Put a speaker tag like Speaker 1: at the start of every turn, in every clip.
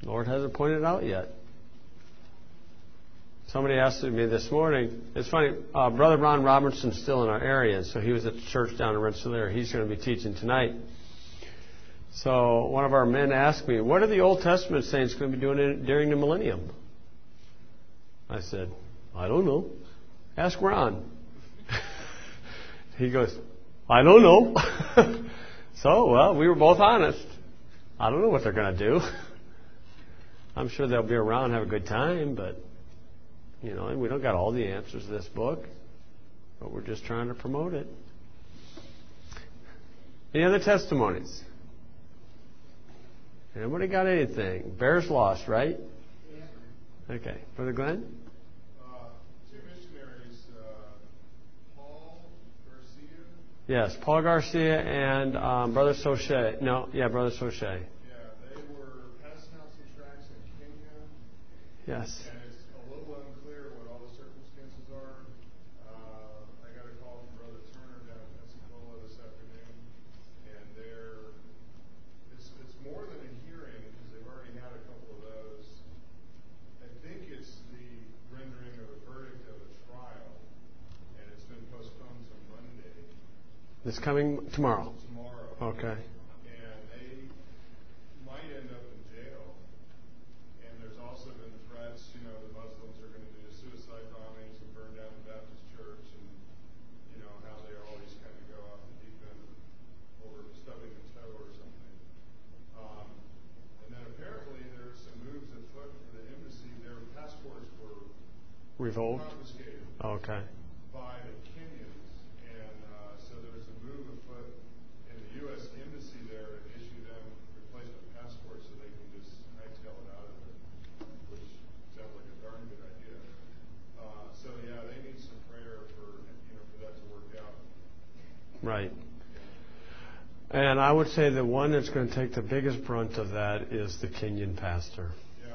Speaker 1: Lord hasn't pointed it out yet. Somebody asked me this morning, it's funny, Brother Ron Robertson's still in our area, so he was at the church down in Rensselaer. He's going to be teaching tonight. So one of our men asked me, what are the Old Testament saints going to be doing during the millennium? I said, I don't know. Ask Ron. He goes, I don't know. So, well, we were both honest. I don't know what they're going to do. I'm sure they'll be around and have a good time, but, you know, we don't got all the answers to this book, but we're just trying to promote it. Any other testimonies? Anybody got anything? Bears lost, right? Yeah. Okay. Brother Glenn?
Speaker 2: Two missionaries, Paul Garcia.
Speaker 1: Yes, Paul Garcia and Brother Soche. Brother Soche.
Speaker 2: Yeah, they were passing out some tracts in Kenya.
Speaker 1: Yes.
Speaker 2: And it's a little unclear what all the circumstances are. I got a call from Brother Turner down in Pensacola this afternoon, and it's more than a hearing because they've already had a couple of those. I think it's the rendering of a verdict of a trial, and it's been postponed to Monday.
Speaker 1: This coming tomorrow?
Speaker 2: Tomorrow.
Speaker 1: Okay.
Speaker 2: And they might end up in jail. And there's also been threats, the Muslims are going to do suicide bombings and burn down the Baptist church, and, how they always kind of go off the deep end over stubbing a toe or something. And then apparently there's some moves afoot for the embassy. Their passports were
Speaker 1: Revoked?
Speaker 2: confiscated.
Speaker 1: Okay.
Speaker 2: By the Kenyans. And so there's a move afoot in the U.S. embassy there to issue them replacement passports so they can just hightail it out of it, which sounds like a darn good idea. So yeah, they need some prayer for that to work out.
Speaker 1: Right. And I would say the one that's going to take the biggest brunt of that is the Kenyan pastor.
Speaker 2: Yeah.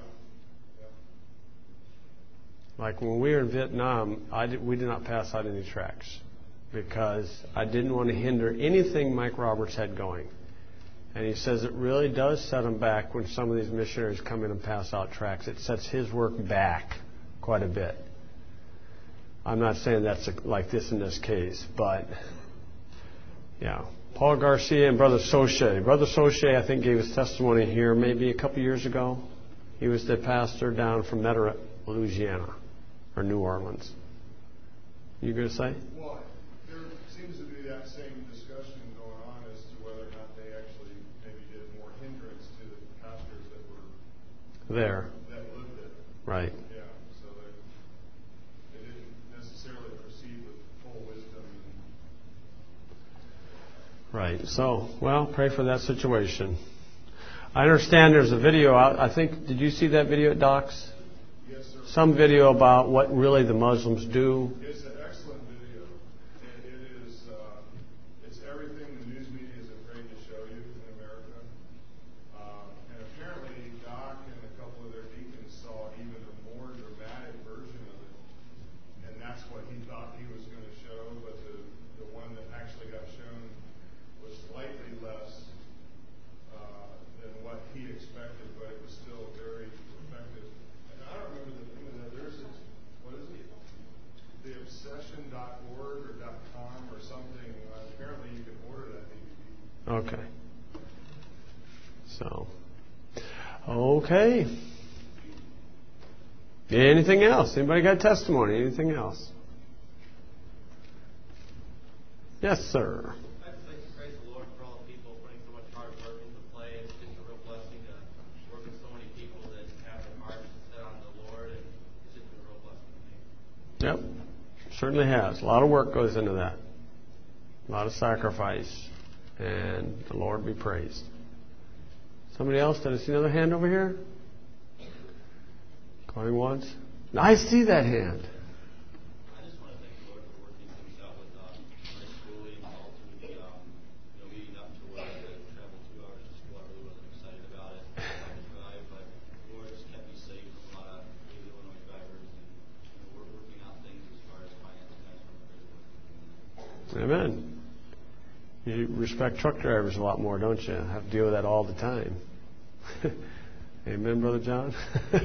Speaker 1: Like when we were in Vietnam, we did not pass out any tracts because I didn't want to hinder anything Mike Roberts had going. And he says it really does set him back when some of these missionaries come in and pass out tracts. It sets his work back quite a bit. I'm not saying that's like this in this case, but yeah. Paul Garcia and Brother Soche. Brother Soche, I think, gave his testimony here maybe a couple years ago. He was the pastor down from Metternich, Louisiana, or New Orleans. You going to say?
Speaker 2: Well, there seems to be that same discussion going on as to whether or not they actually maybe did more hindrance to the pastors that were
Speaker 1: there.
Speaker 2: That lived there.
Speaker 1: Right.
Speaker 2: Yeah, so they didn't necessarily proceed with full wisdom.
Speaker 1: Right. So, well, pray for that situation. I understand there's a video out. I think, did you see that video at Doc's?
Speaker 2: Yes, sir.
Speaker 1: Some video about what really the Muslims do.
Speaker 2: It's an excellent video. It's everything the news media is afraid to show you in America. And apparently Doc and a couple of their deacons saw even a more dramatic version of it. And that's what he thought he was going to show, but the one that actually got shown was slightly less than what he expected, but it was still very effective. And I don't remember the name of that. There's this, what is it? TheObsession.org or .com or something. Apparently you can order that DVD.
Speaker 1: Okay. So, okay. Anything else? Anybody got testimony? Anything else? Yes, sir.
Speaker 3: I'd like to praise the Lord for all the people putting so much hard work into the play. It's just a real blessing to work with so many people that have their hearts set on the Lord, and it's just been a real blessing to me.
Speaker 1: Yep. Certainly has. A lot of work goes into that. A lot of sacrifice. And the Lord be praised. Somebody else? Did I see another hand over here? Going once? I see that hand.
Speaker 3: I just want to thank the Lord for working things out with my schooling, and ultimately, leading up to where I had to travel 2 hours to school. I really wasn't excited about it. I had to drive, but the Lord just kept me safe from a lot of Illinois drivers, and we're working out things as far as financing.
Speaker 1: Amen. You respect truck drivers a lot more, don't you? Have to deal with that all the time. Amen, Brother John.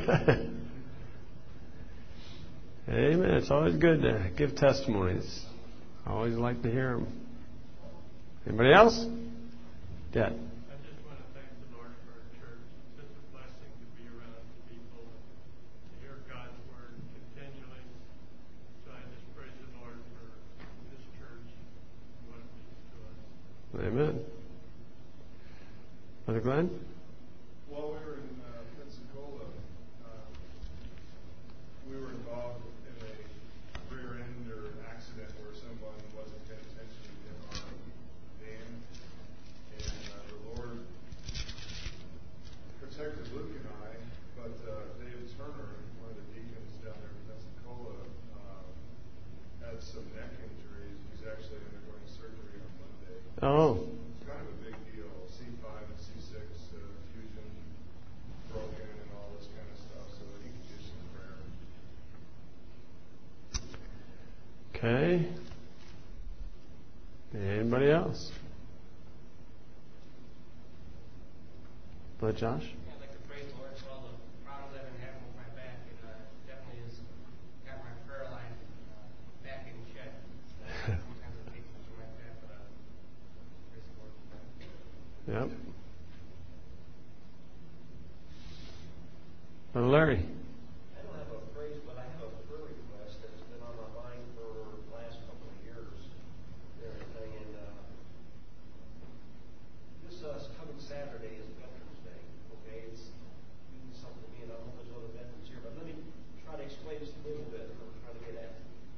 Speaker 1: Amen. It's always good to give testimonies. I always like to hear them. Anybody else? Yeah.
Speaker 4: I just want to thank the Lord for our church. It's such a blessing to be around people and to hear God's word continually. So I just praise the Lord for this church and what it means to us.
Speaker 1: Amen. Brother Glenn?
Speaker 2: While we were in Pensacola, we were involved in a rear-ender accident where someone wasn't paying attention in our van, and the Lord protected Luke and I, but David Turner, one of the deacons down there in Pensacola, had some neck injuries. He's actually undergoing surgery on Monday.
Speaker 1: Oh.
Speaker 2: It's kind of a big deal. C5 and C6 fusion broken and all this kind of stuff, so he could use some prayer.
Speaker 1: Okay. Anybody else? Brother Josh?
Speaker 5: I'd like to praise the Lord for all the problems I've been having with my back. It definitely has got my prayer life back in check. Sometimes it takes something like that, but praise the Lord for that.
Speaker 1: Yep. Brother Larry?
Speaker 6: I don't have a phrase, but I have a prayer request that's been on my mind for the last couple of years. And everything, and this coming Saturday is Veterans Day. Okay, it's something to me, and I hope there's other veterans here. But let me try to explain this a little bit. What we're trying to get at.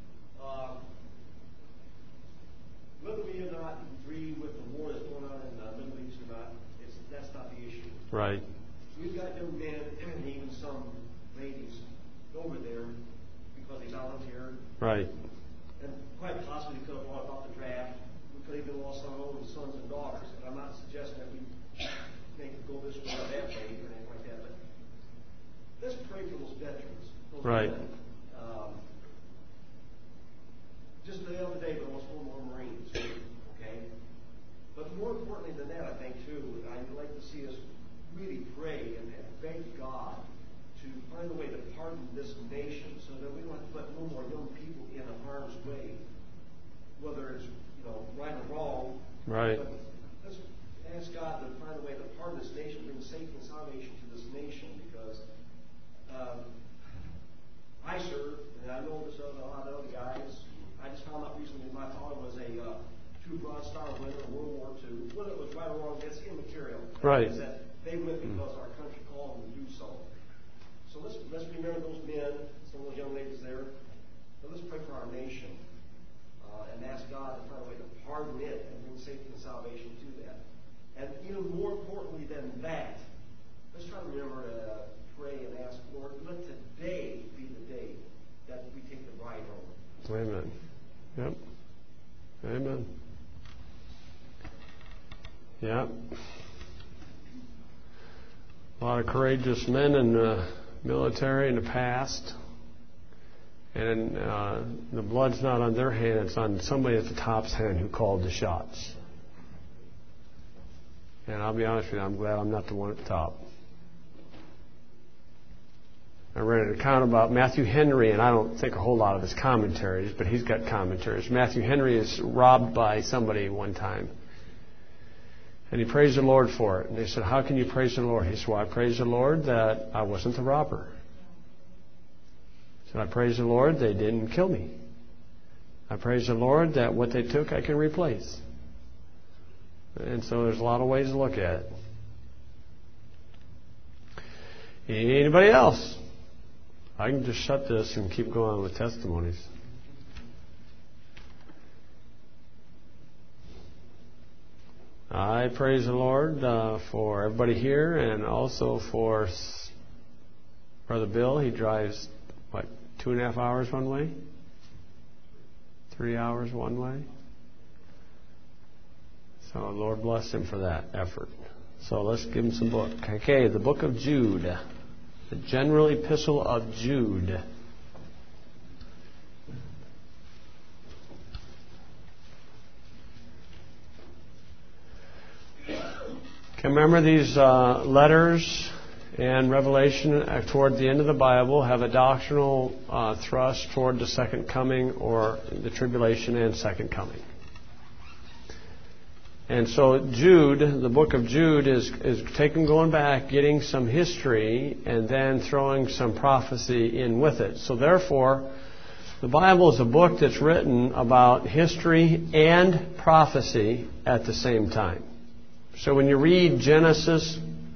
Speaker 6: Whether we or not agree with the war that's going on in the Middle East or not, that's not the issue.
Speaker 1: Right.
Speaker 6: We've got young men and even some ladies over there because they volunteered.
Speaker 1: Right.
Speaker 6: And quite possibly they could have brought about the draft. We could have even lost our own sons and daughters. And I'm not suggesting that we make it go this way or that way or anything like that. But let's pray for those veterans. Those
Speaker 1: Right.
Speaker 6: men. Just the other day, we lost one more Marines. Okay? But more importantly than that, I think, too, I'd like to see us really pray and beg God to find a way to pardon this nation so that we don't have to put no more young people in harm's way, whether it's right or wrong.
Speaker 1: Right.
Speaker 6: But let's ask God to find a way to pardon this nation, bring safety and salvation to this nation, because I serve, and I know there's a lot of other guys. I just found out recently my father was a two Bronze Star winner in World War II. Whether it was right or wrong, it's immaterial.
Speaker 1: Right.
Speaker 6: Is that they went because our country called them to do so. So let's remember those men, some of those young ladies there. But let's pray for our nation and ask God to find a way to pardon it and bring safety and salvation to that. And even more importantly than that, let's try to remember to pray and ask, Lord, let today be the day that we take the bride home.
Speaker 1: Amen. Yep. Amen. Yep. A lot of courageous men in the military in the past. And the blood's not on their hand, it's on somebody at the top's hand who called the shots. And I'll be honest with you, I'm glad I'm not the one at the top. I read an account about Matthew Henry, and I don't think a whole lot of his commentaries, but he's got commentaries. Matthew Henry is robbed by somebody one time. And he praised the Lord for it. And they said, how can you praise the Lord? He said, well, I praise the Lord that I wasn't the robber. He said, I praise the Lord they didn't kill me. I praise the Lord that what they took I can replace. And so there's a lot of ways to look at it. Anybody else? I can just shut this and keep going with testimonies. I praise the Lord for everybody here and also for Brother Bill. He drives, 2.5 hours one way? 3 hours one way? So Lord bless him for that effort. So let's give him some book. Okay, the book of Jude. The general epistle of Jude. Okay, remember these letters and Revelation toward the end of the Bible have a doctrinal thrust toward the second coming, or the tribulation and second coming. And so Jude, the book of Jude, is going back, getting some history, and then throwing some prophecy in with it. So therefore, the Bible is a book that's written about history and prophecy at the same time. So when you read Genesis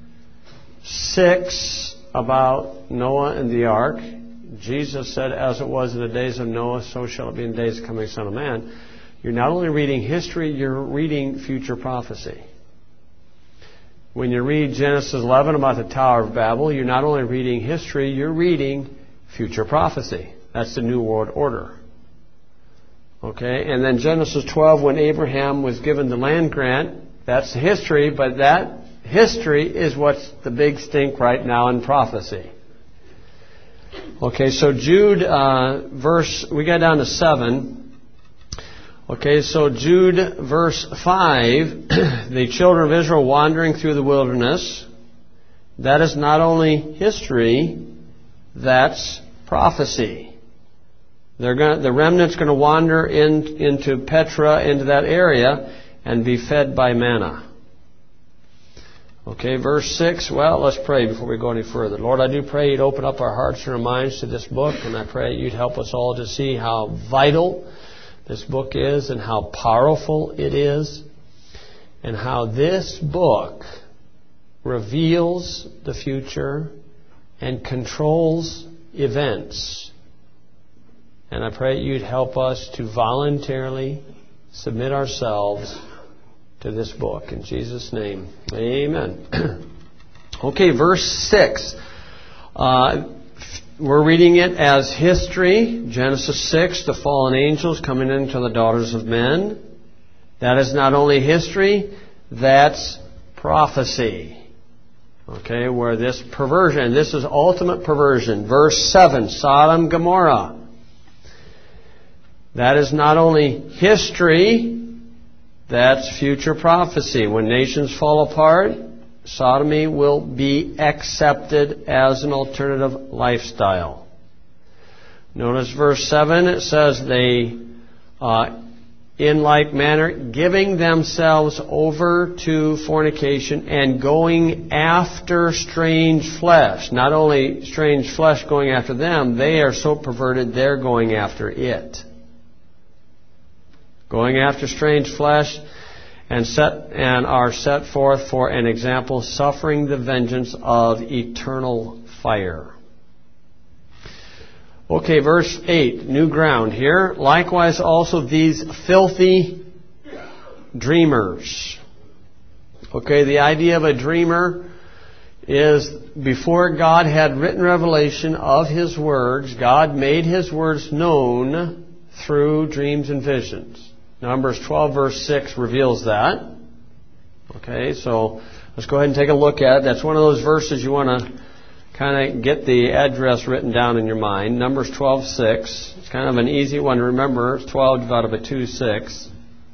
Speaker 1: 6 about Noah and the ark, Jesus said, as it was in the days of Noah, so shall it be in the days of the coming Son of Man. You're not only reading history, you're reading future prophecy. When you read Genesis 11 about the Tower of Babel, you're not only reading history, you're reading future prophecy. That's the New World Order. Okay, and then Genesis 12, when Abraham was given the land grant, that's history, but that history is what's the big stink right now in prophecy. Okay, so Jude, we got down to 7. Okay, so Jude, verse 5, the children of Israel wandering through the wilderness. That is not only history, that's prophecy. The remnant's going to wander into Petra, into that area, and be fed by manna. Okay, verse 6. Well, let's pray before we go any further. Lord, I do pray you'd open up our hearts and our minds to this book, and I pray you'd help us all to see how vital this book is and how powerful it is, and how this book reveals the future and controls events. And I pray you'd help us to voluntarily submit ourselves to this book. In Jesus' name, amen. Okay, verse 6. We're reading it as history. Genesis 6, the fallen angels coming into the daughters of men. That is not only history, that's prophecy. Okay, where this perversion, this is ultimate perversion. Verse 7, Sodom, Gomorrah. That is not only history, that's future prophecy. When nations fall apart, sodomy will be accepted as an alternative lifestyle. Notice verse 7, it says they, in like manner, giving themselves over to fornication and going after strange flesh. Not only strange flesh going after them, they are so perverted they're going after it. Going after strange flesh, and are set forth for an example, suffering the vengeance of eternal fire. Okay, verse 8, new ground here. Likewise also these filthy dreamers. Okay, the idea of a dreamer is before God had written revelation of His words, God made His words known through dreams and visions. Numbers 12 verse 6 reveals that. Okay, so let's go ahead and take a look at it. That's one of those verses you want to kind of get the address written down in your mind. Numbers 12:6. It's kind of an easy one to remember. It's 12 divided by 2:6.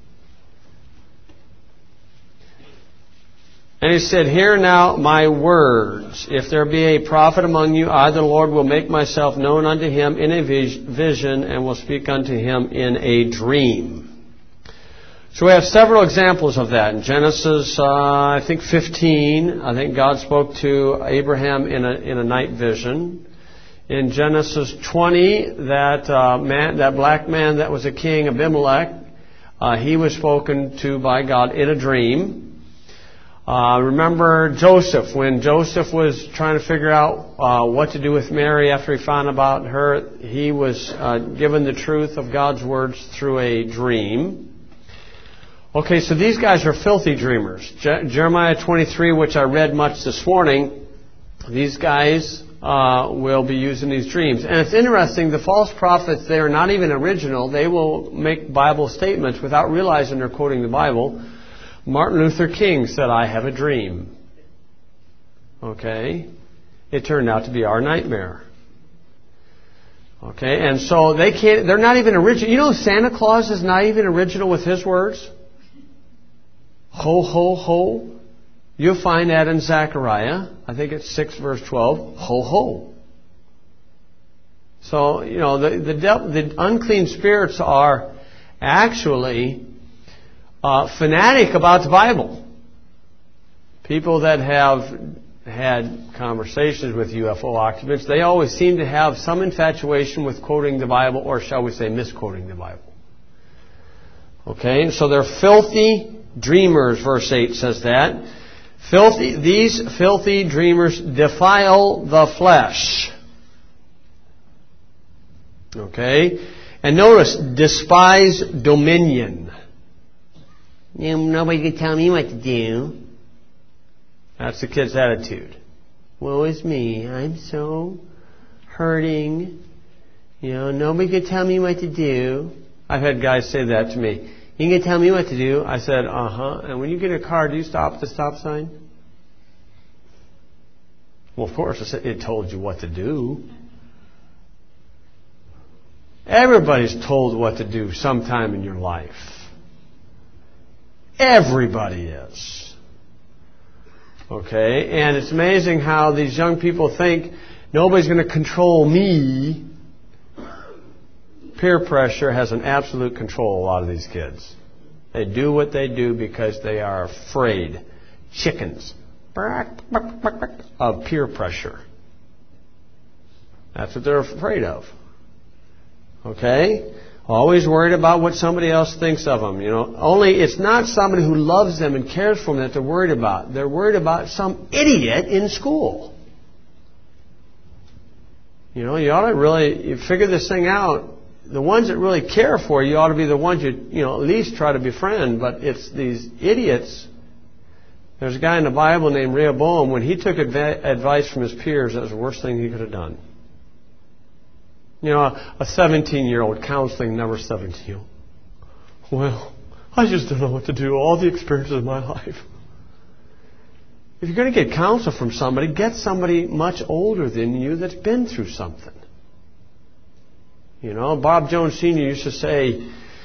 Speaker 1: And he said, "Hear now my words. If there be a prophet among you, I, the Lord, will make myself known unto him in a vision, and will speak unto him in a dream." So we have several examples of that. In Genesis, 15, I think God spoke to Abraham in a night vision. In Genesis 20, that black man that was a king, Abimelech, he was spoken to by God in a dream. Remember Joseph, when Joseph was trying to figure out what to do with Mary after he found about her, he was given the truth of God's words through a dream. Okay, so these guys are filthy dreamers. Jeremiah 23, which I read much this morning, these guys will be using these dreams. And it's interesting, the false prophets, they are not even original. They will make Bible statements without realizing they're quoting the Bible. Martin Luther King said, "I have a dream." Okay? It turned out to be our nightmare. Okay, and so they're not even original. You know, Santa Claus is not even original with his words. Ho, ho, ho. You'll find that in Zechariah. I think it's 6 verse 12. Ho, ho. So, the unclean spirits are actually fanatic about the Bible. People that have had conversations with UFO occupants, they always seem to have some infatuation with quoting the Bible, or shall we say misquoting the Bible. Okay, so they're filthy dreamers, verse 8 says that. These filthy dreamers defile the flesh. Okay, and notice, despise dominion. Nobody can tell me what to do. That's the kid's attitude. Woe is me. I'm so hurting. Nobody can tell me what to do. I've had guys say that to me. You can tell me what to do. I said, uh-huh. And when you get in a car, do you stop at the stop sign? Well, of course, it told you what to do. Everybody's told what to do sometime in your life. Everybody is. Okay? And it's amazing how these young people think nobody's going to control me. Peer pressure has an absolute control of a lot of these kids. They do what they do because they are afraid. Chickens. Of peer pressure. That's what they're afraid of. Okay? Always worried about what somebody else thinks of them. Only it's not somebody who loves them and cares for them that they're worried about. They're worried about some idiot in school. You ought to really figure this thing out. The ones that really care for you ought to be the ones you at least try to befriend. But it's these idiots. There's a guy in the Bible named Rehoboam. When he took advice from his peers, that was the worst thing he could have done. A 17-year-old counseling number 17. Well, I just don't know what to do. All the experiences of my life. If you're going to get counsel from somebody, get somebody much older than you that's been through something. Bob Jones Sr. used to say,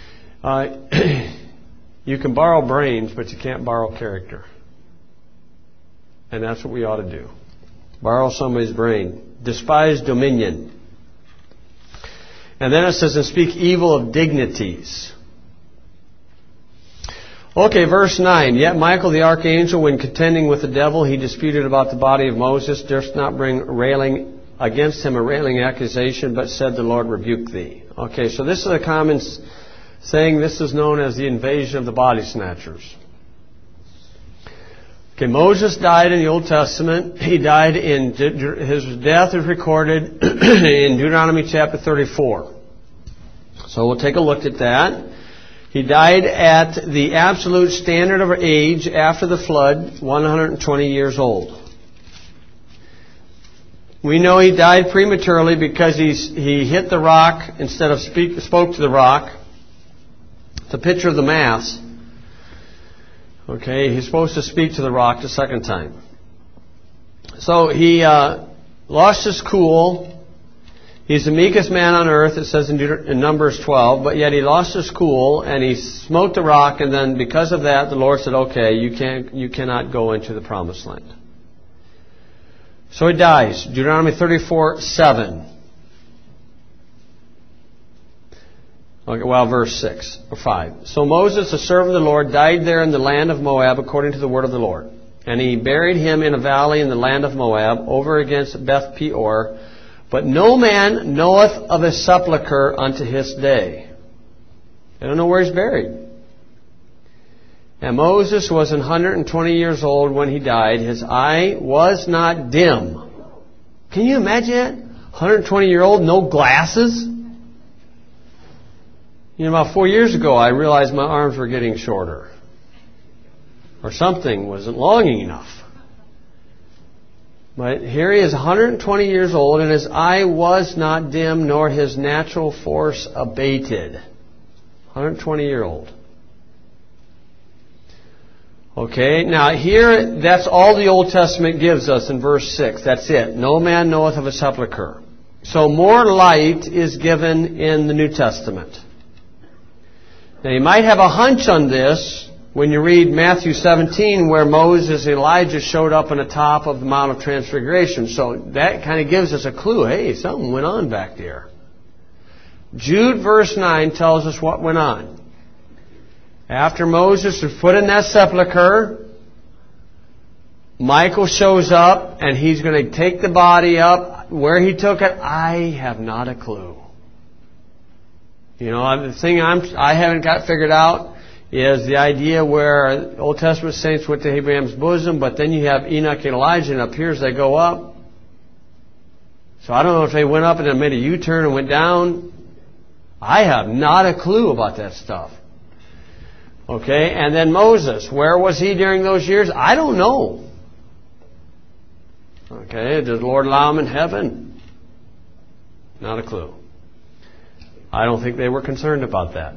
Speaker 1: you can borrow brains, but you can't borrow character. And that's what we ought to do. Borrow somebody's brain. Despise dominion. And then it says, and speak evil of dignities. Okay, verse 9. Yet Michael the archangel, when contending with the devil, he disputed about the body of Moses, durst not bring railing against him a railing accusation, but said, the Lord rebuke thee. Okay, so this is a common saying. This is known as the invasion of the body snatchers. Okay, Moses died in the Old Testament. He died his death is recorded in Deuteronomy chapter 34. So we'll take a look at that. He died at the absolute standard of age after the flood, 120 years old. We know he died prematurely because he hit the rock instead of spoke to the rock. It's a picture of the Mass. Okay, he's supposed to speak to the rock the second time. So he lost his cool. He's the meekest man on earth, it says in Numbers 12, but yet he lost his cool and he smote the rock, and then because of that, the Lord said, okay, you cannot go into the promised land. So he dies. Deuteronomy 34:7. Okay, well, verse 6 or 5. So Moses, the servant of the Lord, died there in the land of Moab according to the word of the Lord. And he buried him in a valley in the land of Moab, over against Beth Peor. But no man knoweth of his sepulchre unto his day. They don't know where he's buried. And Moses was 120 years old when he died. His eye was not dim. Can you imagine that? 120-year-old, no glasses? About 4 years ago, I realized my arms were getting shorter. Or something wasn't long enough. But here he is, 120 years old, and his eye was not dim, nor his natural force abated. 120-year-old. Okay, now here, that's all the Old Testament gives us in verse 6. That's it. No man knoweth of a sepulchre. So more light is given in the New Testament. Now you might have a hunch on this when you read Matthew 17, where Moses and Elijah showed up on the top of the Mount of Transfiguration. So that kind of gives us a clue. Hey, something went on back there. Jude verse 9 tells us what went on. After Moses was put in that sepulcher, Michael shows up and he's going to take the body up. Where he took it, I have not a clue. You know, the thing I haven't got figured out is the idea where Old Testament saints went to Abraham's bosom, but then you have Enoch and Elijah, and it appears they go up. So I don't know if they went up and then made a U-turn and went down. I have not a clue about that stuff. Okay, and then Moses, where was he during those years? I don't know. Okay, did the Lord allow him in heaven? Not a clue. I don't think they were concerned about that.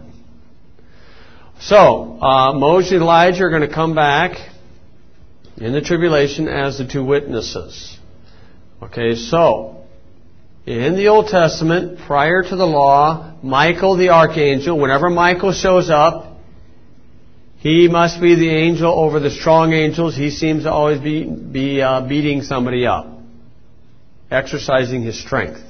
Speaker 1: So, Moses and Elijah are going to come back in the tribulation as the two witnesses. Okay, so, in the Old Testament, prior to the law, Michael the archangel, whenever Michael shows up, he must be the angel over the strong angels. He seems to always be beating somebody up, exercising his strength.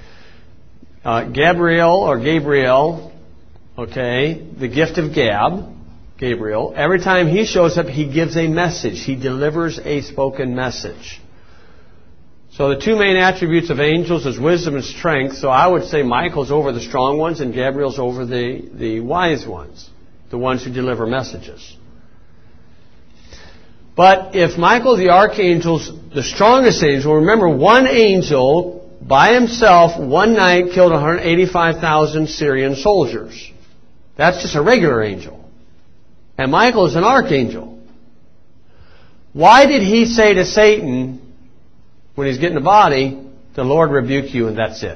Speaker 1: Gabriel, okay, the gift of Gabriel, every time he shows up, he gives a message. He delivers a spoken message. So the two main attributes of angels is wisdom and strength. So I would say Michael's over the strong ones and Gabriel's over the wise ones, the ones who deliver messages. But if Michael the archangel's the strongest angel, remember one angel by himself one night killed 185,000 Syrian soldiers. That's just a regular angel. And Michael is an archangel. Why did he say to Satan, when he's getting the body, the Lord rebuke you and that's it?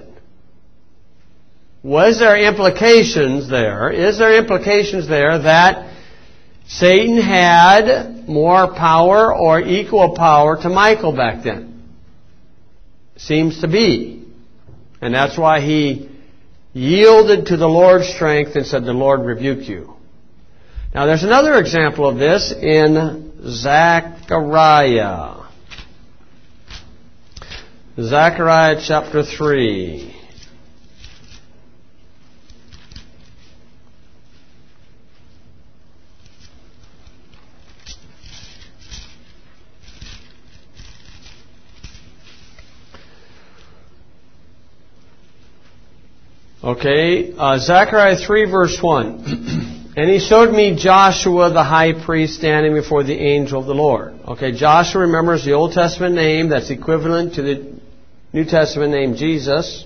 Speaker 1: Was there implications there? Is there implications there that Satan had more power or equal power to Michael back then? Seems to be. And that's why he yielded to the Lord's strength and said, the Lord rebuke you. Now there's another example of this in Zechariah. Zechariah chapter 3. Okay, Zechariah 3 verse 1. And he showed me Joshua the high priest standing before the angel of the Lord. Okay, Joshua, remember, is the Old Testament name that's equivalent to the New Testament name Jesus.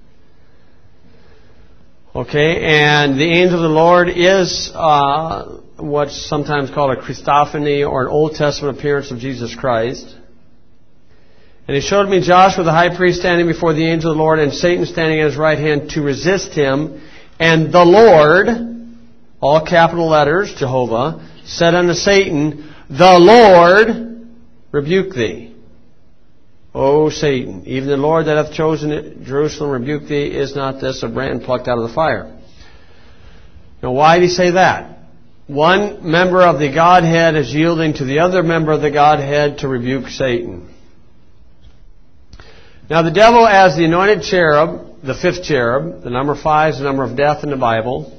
Speaker 1: Okay, and the angel of the Lord is what's sometimes called a Christophany or an Old Testament appearance of Jesus Christ. And he showed me Joshua the high priest standing before the angel of the Lord and Satan standing at his right hand to resist him. And the Lord, all capital letters, Jehovah, said unto Satan, the Lord rebuke thee. O Satan, even the Lord that hath chosen Jerusalem rebuke thee. Is not this a brand plucked out of the fire? Now why did he say that? One member of the Godhead is yielding to the other member of the Godhead to rebuke Satan. Now the devil, as the anointed cherub, the fifth cherub, the number 5 is the number of death in the Bible.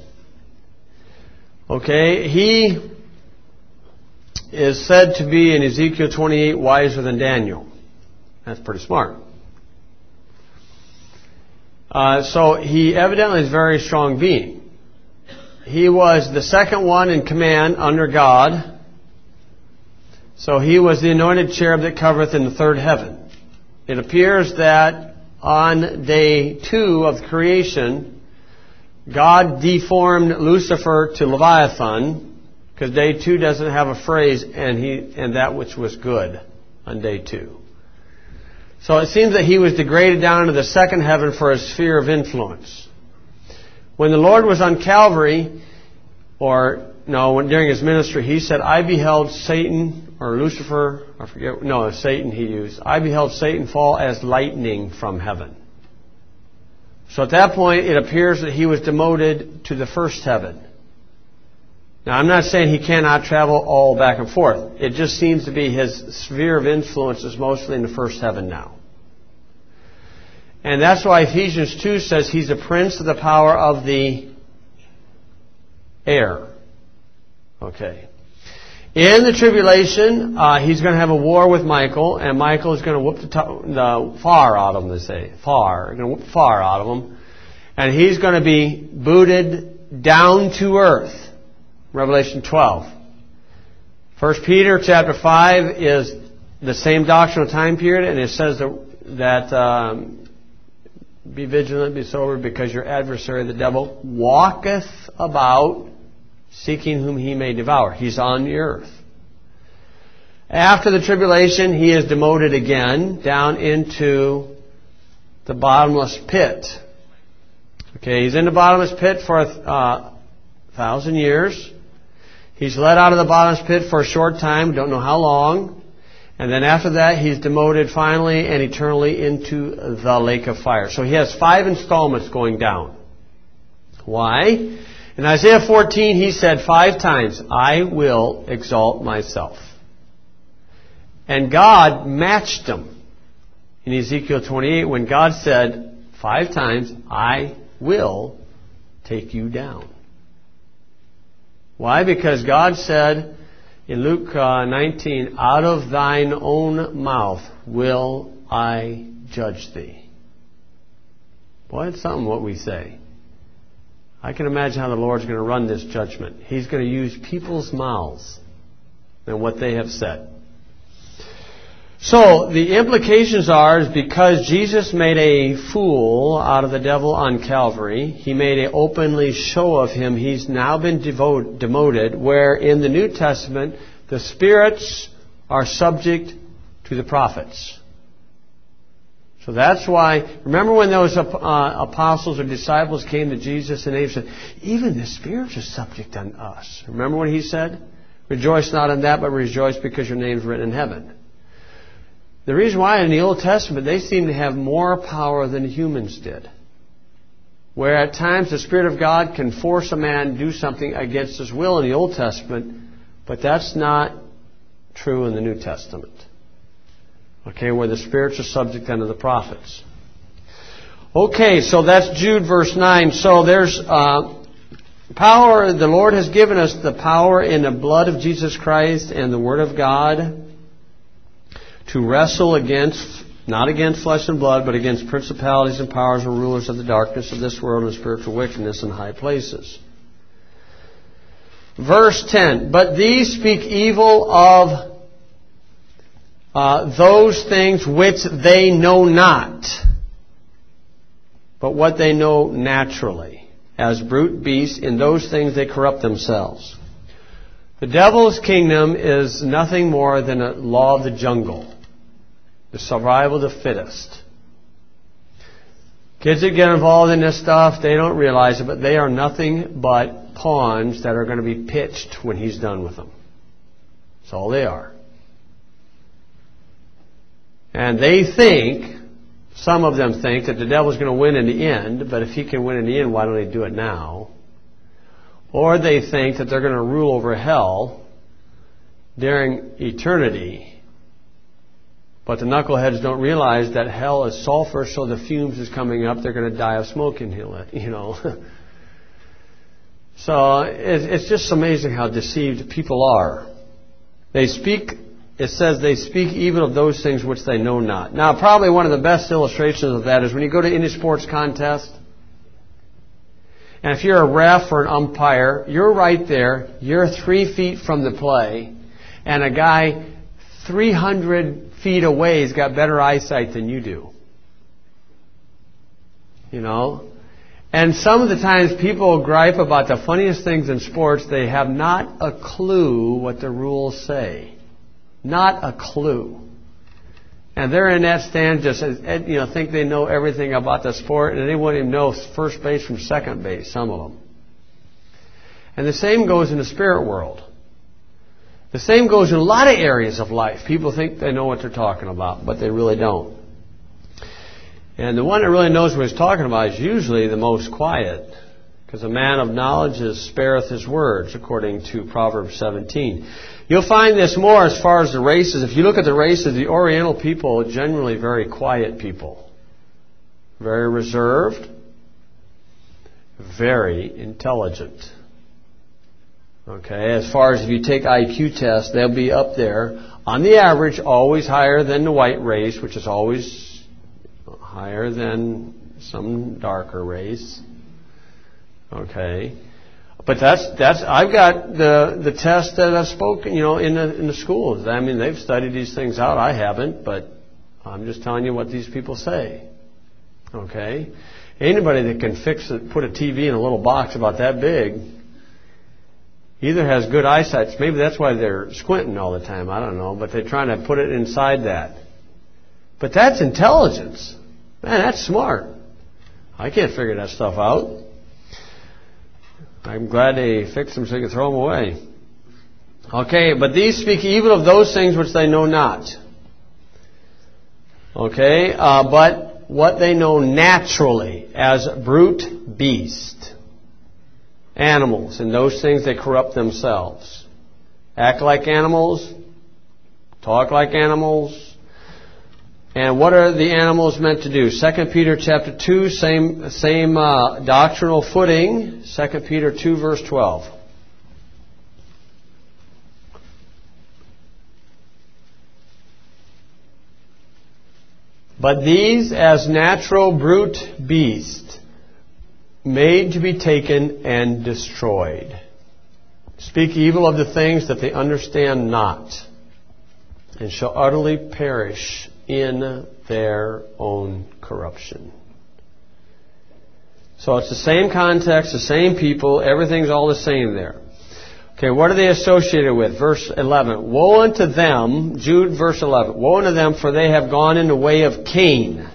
Speaker 1: Okay, he is said to be in Ezekiel 28 wiser than Daniel. That's pretty smart. So he evidently is a very strong being. He was the second one in command under God. So he was the anointed cherub that covereth in the third heaven. It appears that on day 2 of creation, God deformed Lucifer to Leviathan, because day 2 doesn't have a phrase, and that which was good on day 2. So it seems that he was degraded down into the second heaven for his sphere of influence. When the Lord was on Calvary, during his ministry, he said, I beheld Satan, or Lucifer, Satan he used. I beheld Satan fall as lightning from heaven. So at that point, it appears that he was demoted to the first heaven. Now, I'm not saying he cannot travel all back and forth. It just seems to be his sphere of influence is mostly in the first heaven now. And that's why Ephesians 2 says he's a prince of the power of the air. Okay. In the tribulation, he's going to have a war with Michael, and Michael is going to whoop the far out of him, they say. Far. Going to whoop far out of him. And he's going to be booted down to earth. Revelation 12. 1 Peter chapter 5 is the same doctrinal time period, and it says that be vigilant, be sober, because your adversary, the devil, walketh about seeking whom he may devour. He's on the earth. After the tribulation, he is demoted again down into the bottomless pit. Okay, he's in the bottomless pit for 1,000 years. He's let out of the bottomless pit for a short time, don't know how long. And then after that, he's demoted finally and eternally into the lake of fire. So he has 5 installments going down. Why? In Isaiah 14, he said 5 times, I will exalt myself. And God matched him. In Ezekiel 28, when God said 5 times, I will take you down. Why? Because God said in Luke 19, out of thine own mouth will I judge thee. Boy, it's something what we say. I can imagine how the Lord's going to run this judgment. He's going to use people's mouths and what they have said. So, the implications are, is because Jesus made a fool out of the devil on Calvary, he made an openly show of him, he's now been demoted, where in the New Testament, the spirits are subject to the prophets. So that's why, remember when those apostles or disciples came to Jesus and they said, even the spirits are subject on us. Remember what he said? Rejoice not in that, but rejoice because your name's written in heaven. The reason why in the Old Testament they seem to have more power than humans did. Where at times the Spirit of God can force a man to do something against his will in the Old Testament, but that's not true in the New Testament. Okay, where the spirits are subject unto the prophets. Okay, so that's Jude verse 9. So there's power. The Lord has given us the power in the blood of Jesus Christ and the Word of God to wrestle against, not against flesh and blood, but against principalities and powers and rulers of the darkness of this world and spiritual wickedness in high places. Verse 10, but these speak evil of those things which they know not, but what they know naturally. As brute beasts, in those things they corrupt themselves. The devil's kingdom is nothing more than a law of the jungle. The survival of the fittest. Kids that get involved in this stuff, they don't realize it, but they are nothing but pawns that are going to be pitched when he's done with them. That's all they are. And they think, some of them think, that the devil's going to win in the end, but if he can win in the end, why don't they do it now? Or they think that they're going to rule over hell during eternity. But the knuckleheads don't realize that hell is sulfur, so the fumes is coming up. They're going to die of smoke inhaling, So it's just amazing how deceived people are. It says they speak evil of those things which they know not. Now, probably one of the best illustrations of that is when you go to any sports contest, and if you're a ref or an umpire, you're right there, you're 3 feet from the play, and a guy 300 feet away has got better eyesight than you do. And some of the times people gripe about the funniest things in sports. They have not a clue what the rules say. Not a clue. And they're in that stand just, think they know everything about the sport, and they won't even know first base from second base, some of them. And the same goes in the spirit world. The same goes in a lot of areas of life. People think they know what they're talking about, but they really don't. And the one that really knows what he's talking about is usually the most quiet Because a man of knowledge spareth his words, according to Proverbs 17. You'll find this more as far as the races. If you look at the races, the Oriental people are generally very quiet people. Very reserved. Very intelligent. Okay, as far as if you take IQ tests, they'll be up there. On the average, always higher than the white race, which is always higher than some darker race. Okay, but that's I've got the test that I've spoken, in the schools. I mean, they've studied these things out. I haven't, but I'm just telling you what these people say. Okay, anybody that can put a TV in a little box about that big, either has good eyesight. Maybe that's why they're squinting all the time. I don't know, but they're trying to put it inside that. But that's intelligence. Man, that's smart. I can't figure that stuff out. I'm glad they fixed them so they can throw them away. Okay, but these speak evil of those things which they know not. Okay, but what they know naturally as brute beast. Animals, and those things that corrupt themselves. Act like animals, talk like animals. And what are the animals meant to do? 2 Peter chapter 2, same doctrinal footing. 2 Peter 2 verse 12. But these as natural brute beasts, made to be taken and destroyed, speak evil of the things that they understand not, and shall utterly perish in their own corruption. So it's the same context, the same people, everything's all the same there. Okay, what are they associated with? Verse 11. Woe unto them, Jude verse 11. Woe unto them, for they have gone in the way of Cain.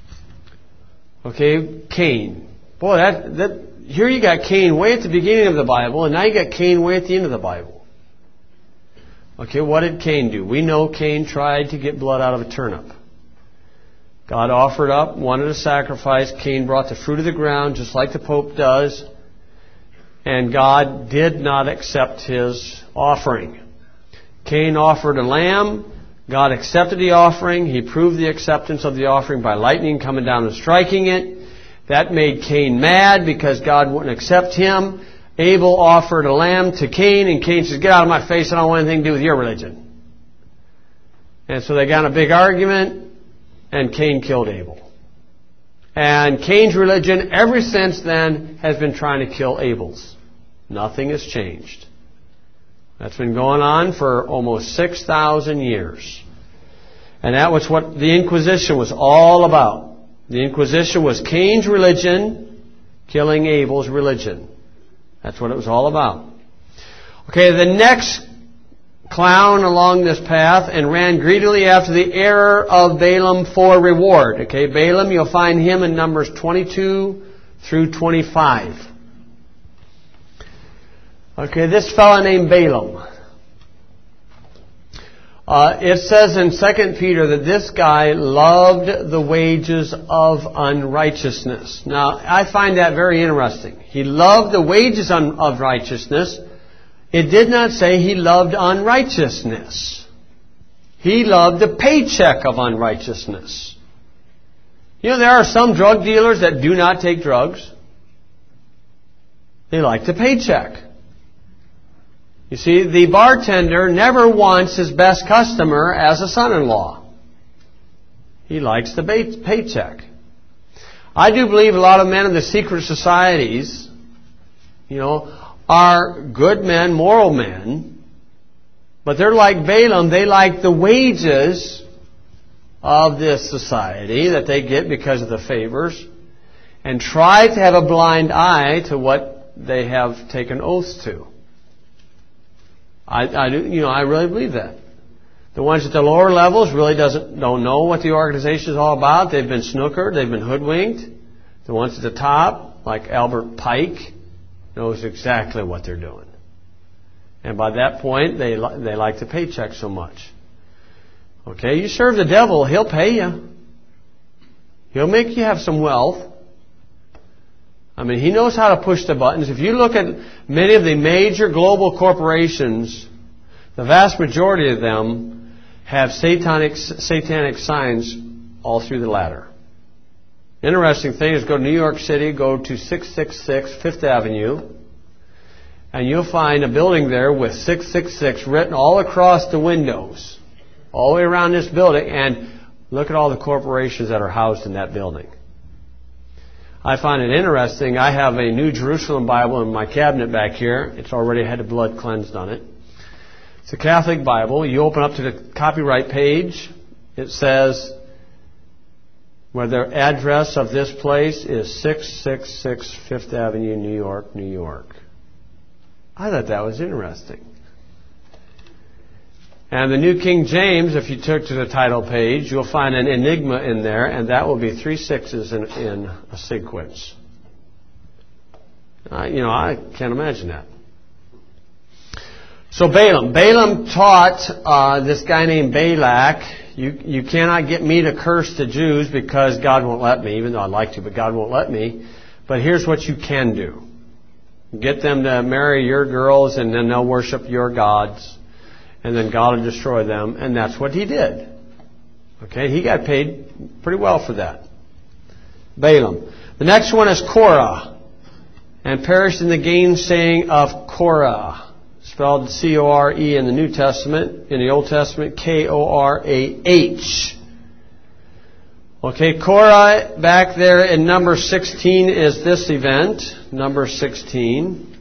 Speaker 1: Okay, Cain. Boy, here you got Cain way at the beginning of the Bible, and now you got Cain way at the end of the Bible. Okay, what did Cain do? We know Cain tried to get blood out of a turnip. God offered up, wanted a sacrifice. Cain brought the fruit of the ground, just like the Pope does. And God did not accept his offering. Cain offered a lamb. God accepted the offering. He proved the acceptance of the offering by lightning coming down and striking it. That made Cain mad because God wouldn't accept him. Abel offered a lamb to Cain, and Cain says, "Get out of my face, I don't want anything to do with your religion." And so they got in a big argument, and Cain killed Abel. And Cain's religion, ever since then, has been trying to kill Abel's. Nothing has changed. That's been going on for almost 6,000 years. And that was what the Inquisition was all about. The Inquisition was Cain's religion killing Abel's religion. That's what it was all about. Okay, the next clown along this path and ran greedily after the error of Balaam for reward. Okay, Balaam, you'll find him in Numbers 22 through 25. Okay, this fellow named Balaam. It says in 2 Peter that this guy loved the wages of unrighteousness. Now, I find that very interesting. He loved the wages of righteousness. It did not say he loved unrighteousness. He loved the paycheck of unrighteousness. You know, there are some drug dealers that do not take drugs. They like the paycheck. You see, the bartender never wants his best customer as a son-in-law. He likes the paycheck. I do believe a lot of men in the secret societies, are good men, moral men, but they're like Balaam. They like the wages of this society that they get because of the favors, and try to have a blind eye to what they have taken oaths to. I really believe that. The ones at the lower levels really don't know what the organization is all about. They've been snookered. They've been hoodwinked. The ones at the top, like Albert Pike, knows exactly what they're doing. And by that point, they like the paycheck so much. Okay, you serve the devil, he'll pay you. He'll make you have some wealth. I mean, he knows how to push the buttons. If you look at many of the major global corporations, the vast majority of them have satanic signs all through the ladder. Interesting thing is, go to New York City, go to 666 Fifth Avenue, and you'll find a building there with 666 written all across the windows, all the way around this building, and look at all the corporations that are housed in that building. I find it interesting. I have a New Jerusalem Bible in my cabinet back here. It's already had the blood cleansed on it. It's a Catholic Bible. You open up to the copyright page. It says, where the address of this place is 666 Fifth Avenue, New York, New York. I thought that was interesting. And the New King James, if you took to the title page, you'll find an enigma in there, and that will be 3 6s in a sequence. I can't imagine that. So Balaam taught this guy named Balak, you cannot get me to curse the Jews because God won't let me, even though I'd like to, but God won't let me. But here's what you can do. Get them to marry your girls, and then they'll worship your gods, and then God will destroy them. And that's what he did. Okay, he got paid pretty well for that. Balaam. The next one is Korah. And perished in the gainsaying of Korah. Spelled C-O-R-E in the New Testament. In the Old Testament, K-O-R-A-H. Okay, Korah back there in number 16 is this event. Number 16.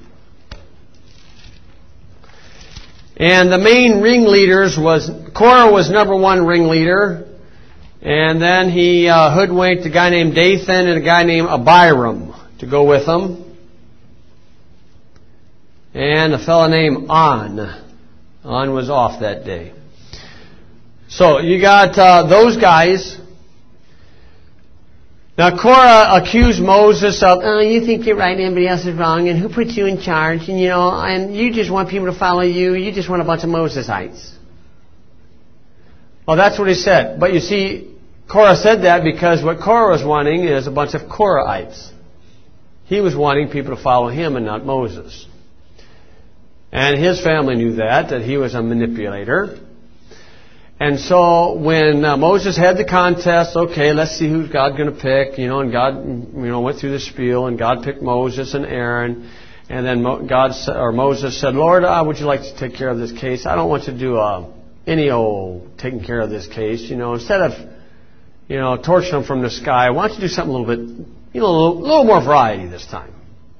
Speaker 1: And the main ringleaders Korah was number 1 ringleader. And then he hoodwinked a guy named Dathan and a guy named Abiram to go with him. And a fellow named On. On was off that day. So you got those guys. Now Korah accused Moses of, you think you're right and everybody else is wrong, and who put you in charge, and and you just want people to follow you, you just want a bunch of Mosesites. Well, that's what he said. But you see, Korah said that because what Korah was wanting is a bunch of Korahites. He was wanting people to follow him and not Moses. And his family knew that he was a manipulator. And so when Moses had the contest, okay, let's see who's God going to pick, and God, went through the spiel, and God picked Moses and Aaron, and then Moses said, Lord, would you like to take care of this case? I don't want to do any old taking care of this case, instead of, torching them from the sky, why don't you do something a little bit, a little more variety this time.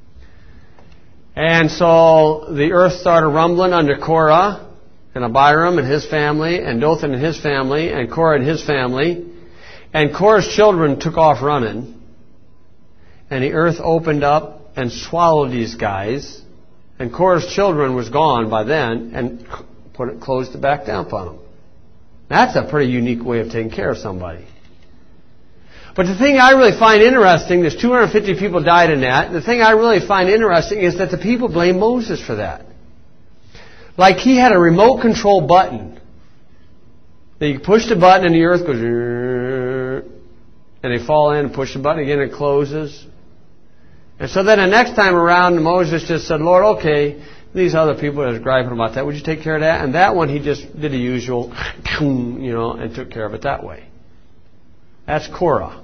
Speaker 1: And so the earth started rumbling under Korah, and Abiram and his family, and Dathan and his family, and Korah and his family. And Korah's children took off running. And the earth opened up and swallowed these guys. And Korah's children was gone by then, and closed it back down upon them. That's a pretty unique way of taking care of somebody. But the thing I really find interesting, there's 250 people died in that. The thing I really find interesting is that the people blame Moses for that. Like he had a remote control button. That you push the button and the earth goes, and they fall in and push the button again and it closes. And so then the next time around, Moses just said, Lord, okay, these other people that are griping about that, would you take care of that? And that one he just did the usual, and took care of it that way. That's Korah.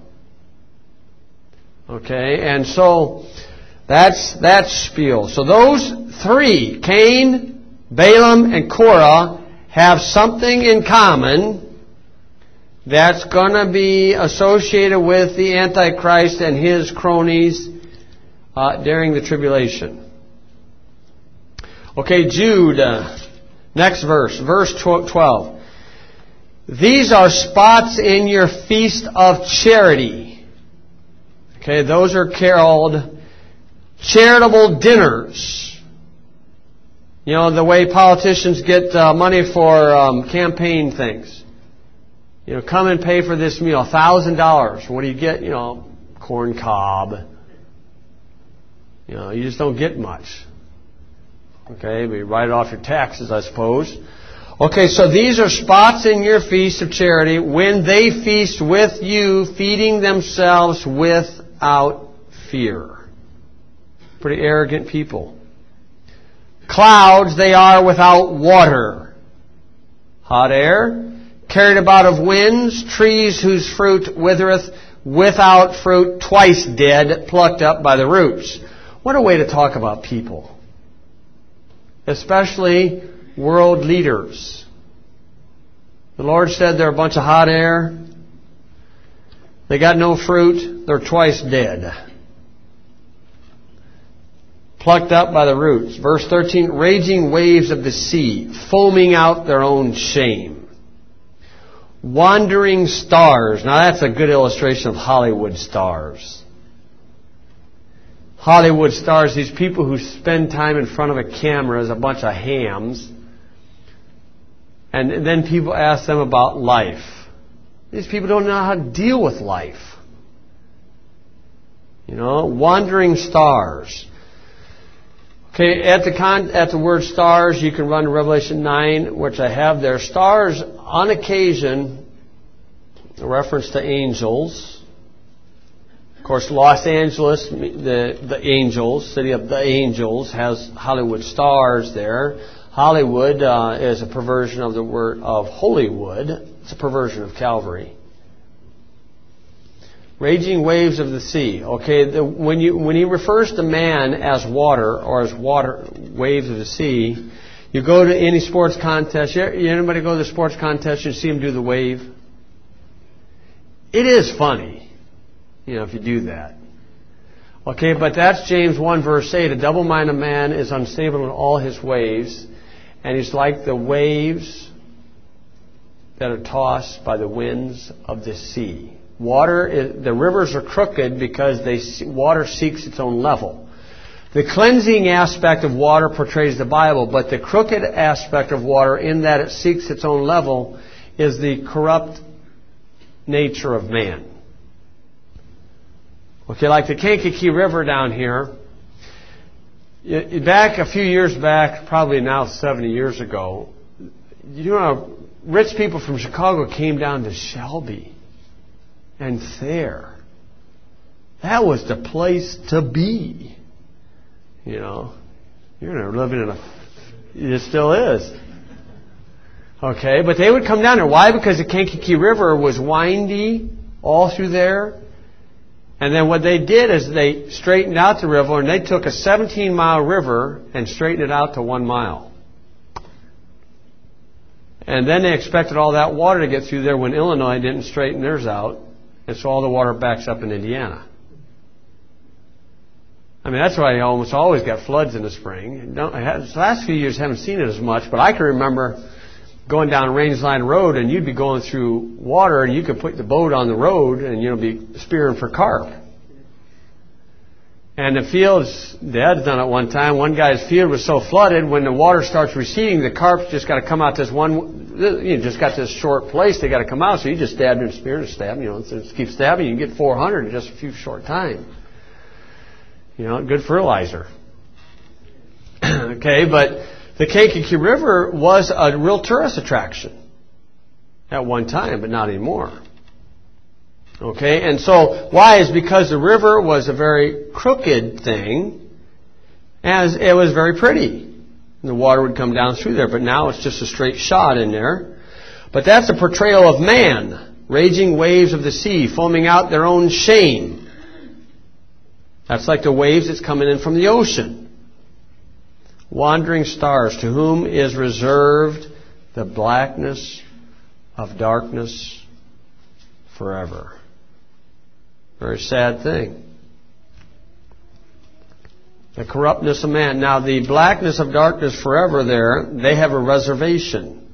Speaker 1: Okay, and so that's spiel. So those 3, Cain, Balaam, and Korah, have something in common that's going to be associated with the Antichrist and his cronies during the tribulation. Okay, Jude, next verse 12. These are spots in your feast of charity. Okay, those are called charitable dinners. The way politicians get money for campaign things. Come and pay for this meal, $1,000. What do you get? Corn cob. You just don't get much. Okay, but you write it off your taxes, I suppose. Okay, so these are spots in your feast of charity when they feast with you, feeding themselves without fear. Pretty arrogant people. Clouds they are without water. Hot air, carried about of winds, trees whose fruit withereth, without fruit, twice dead, plucked up by the roots. What a way to talk about people. Especially world leaders. The Lord said they're a bunch of hot air. They got no fruit. They're twice dead. Plucked up by the roots. Verse 13, raging waves of the sea, foaming out their own shame. Wandering stars. Now that's a good illustration of Hollywood stars. Hollywood stars, these people who spend time in front of a camera as a bunch of hams. And then people ask them about life. These people don't know how to deal with life. You know, wandering stars. Okay, at the word stars, you can run to Revelation 9, which I have there. Stars, on occasion, a reference to angels. Of course, Los Angeles, the angels, city of the angels, has Hollywood stars there. Hollywood is a perversion of the word of Holywood. It's a perversion of Calvary. Raging waves of the sea. Okay, when he refers to man as water or as water waves of the sea, you go to any sports contest. Anybody go to the sports contest and see them do the wave? It is funny, if you do that. Okay, but that's James 1 verse 8. A double-minded man is unstable in all his ways, and he's like the waves that are tossed by the winds of the sea. The rivers are crooked because water seeks its own level. The cleansing aspect of water portrays the Bible, but the crooked aspect of water, in that it seeks its own level, is the corrupt nature of man. Okay, like the Kankakee River down here. Back a few years back, probably now 70 years ago, rich people from Chicago came down to Shelby and Thayer. That was the place to be. You're living it still is. Okay, but they would come down there. Why? Because the Kankakee River was windy all through there. And then what they did is they straightened out the river, and they took a 17-mile river and straightened it out to 1 mile. And then they expected all that water to get through there when Illinois didn't straighten theirs out. And so all the water backs up in Indiana. I mean, that's why you almost always got floods in the spring. The last few years haven't seen it as much, but I can remember going down Rangeline Road, and you'd be going through water, and you could put the boat on the road and be spearing for carp. And the fields, Dad's done it one time. One guy's field was so flooded, when the water starts receding, the carp's just got to come out this one. You just got this short place; they got to come out. So you just stab and spear and stab. Just keep stabbing. You can get 400 in just a few short time. Good fertilizer. Okay, but the Kankakee River was a real tourist attraction at one time, but not anymore. Okay, and so why is because the river was a very crooked thing, as it was very pretty. The water would come down through there, but now it's just a straight shot in there. But that's a portrayal of man, raging waves of the sea, foaming out their own shame. That's like the waves that's coming in from the ocean. Wandering stars, to whom is reserved the blackness of darkness forever. Very sad thing. The corruptness of man. Now, the blackness of darkness forever there, they have a reservation.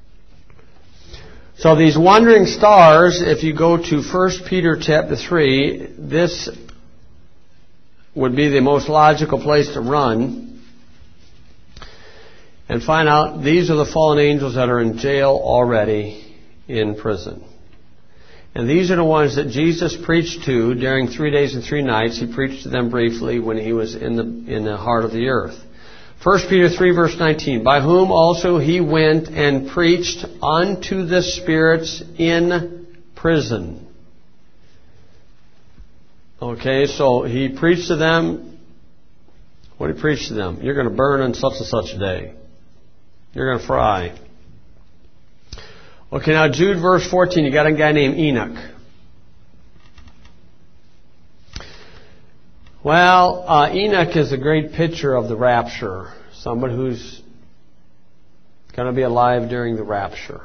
Speaker 1: So these wandering stars, if you go to 1 Peter chapter 3, this would be the most logical place to run and find out these are the fallen angels that are in jail already in prison. And these are the ones that Jesus preached to during 3 days and 3 nights. He preached to them briefly when he was in the heart of the earth. 1 Peter 3 verse 19, by whom also he went and preached unto the spirits in prison. Okay, so he preached to them What did he preach to them? You're going to burn on such and such a day. You're going to fry. Okay, now Jude verse 14, you got a guy named Enoch. Well, Enoch is a great picture of the rapture. Somebody who's going to be alive during the rapture.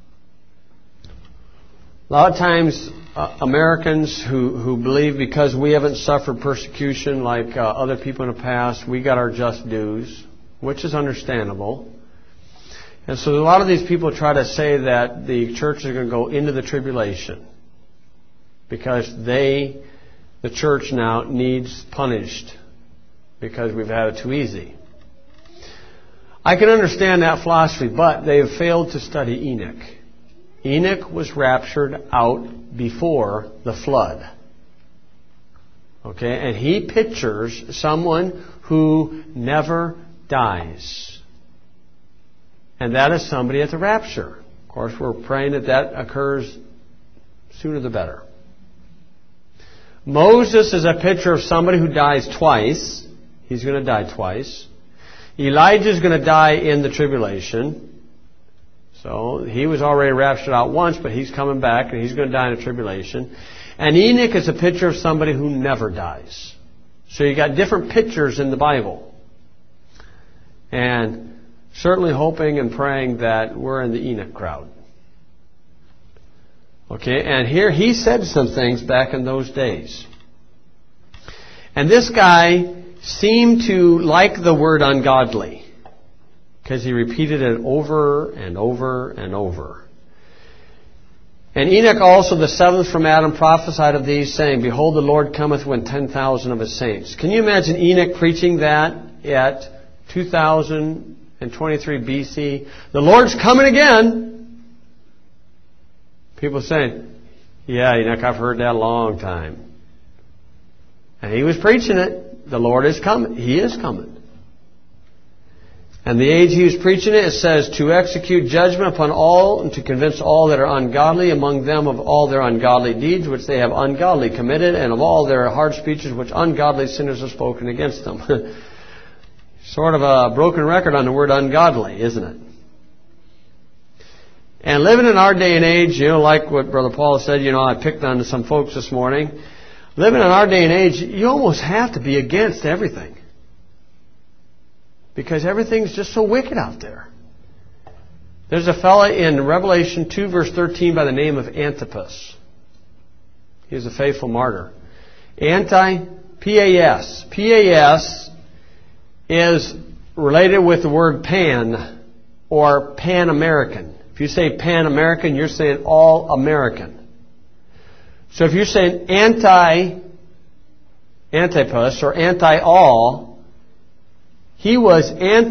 Speaker 1: A lot of times, Americans who believe because we haven't suffered persecution like other people in the past, we got our just dues, which is understandable. And so a lot of these people try to say that the church is going to go into the tribulation because the church now needs punished because we've had it too easy. I can understand that philosophy, but they have failed to study Enoch. Enoch was raptured out before the flood. Okay, and he pictures someone who never dies. And that is somebody at the rapture. Of course, we're praying that occurs sooner the better. Moses is a picture of somebody who dies twice. He's going to die twice. Elijah is going to die in the tribulation. So he was already raptured out once, but he's coming back and he's going to die in the tribulation. And Enoch is a picture of somebody who never dies. So you got different pictures in the Bible. And certainly hoping and praying that we're in the Enoch crowd. Okay, and here he said some things back in those days. And this guy seemed to like the word ungodly, because he repeated it over and over and over. And Enoch also, the seventh from Adam, prophesied of these, saying, Behold, the Lord cometh with 10,000 of his saints. Can you imagine Enoch preaching that at 2023 BC? The Lord's coming again. People saying, yeah, Enoch, I've heard that a long time. And he was preaching it. The Lord is coming. He is coming. And the age he was preaching it says, to execute judgment upon all and to convince all that are ungodly, among them of all their ungodly deeds which they have ungodly committed, and of all their hard speeches which ungodly sinners have spoken against them. Sort of a broken record on the word ungodly, isn't it? And living in our day and age, like what Brother Paul said, I picked on some folks this morning. Living in our day and age, you almost have to be against everything. Because everything's just so wicked out there. There's a fella in Revelation 2 verse 13 by the name of Antipas. He was a faithful martyr. P-A-S. P-A-S is related with the word pan or Pan-American. If you say Pan-American, you're saying all American. So if you're saying Antipas or anti-all, he was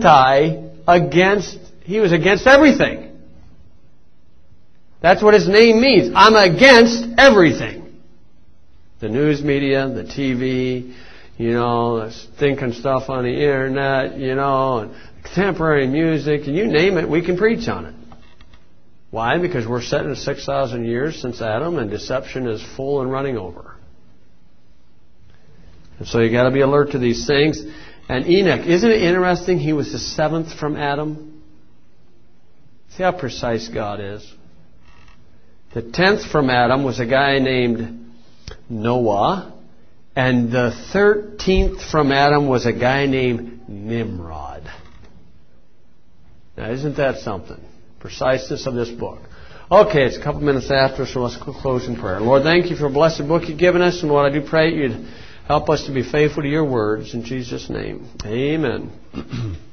Speaker 1: against everything. That's what his name means. I'm against everything. The news media, the TV, the stinking stuff on the internet, and contemporary music, and you name it, we can preach on it. Why? Because we're set in 6,000 years since Adam, and deception is full and running over. And so you got to be alert to these things. And Enoch, isn't it interesting? He was the seventh from Adam. See how precise God is. The 10th from Adam was a guy named Noah. And the 13th from Adam was a guy named Nimrod. Now, isn't that something? Preciseness of this book. Okay, it's a couple minutes after, so let's close in prayer. Lord, thank you for a blessed book you've given us. And Lord, I do pray you'd help us to be faithful to your words. In Jesus' name, amen.